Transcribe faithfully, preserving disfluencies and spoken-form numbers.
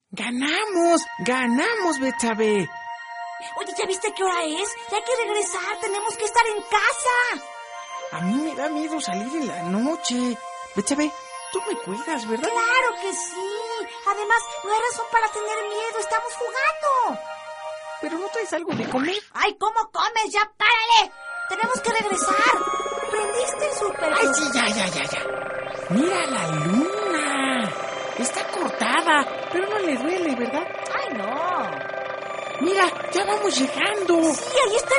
¡Ganamos! ¡Ganamos, Betsabe! Oye, ¿ya viste qué hora es? Ya hay que regresar, tenemos que estar en casa. A mí me da miedo salir en la noche. Betsabe, tú me cuidas, ¿verdad? ¡Claro que sí! Además, no hay razón para tener miedo, estamos jugando. ¿Pero no traes algo de comer? ¡Ay, cómo comes! ¡Ya párale! ¡Tenemos que regresar! ¿Prendiste el súper? ¡Ay, sí, ya, ya, ya, ya! ¡Mira la luna! Está cortada, pero no le duele, ¿verdad? ¡Ay, no! ¡Mira, ya vamos llegando! Sí, ahí está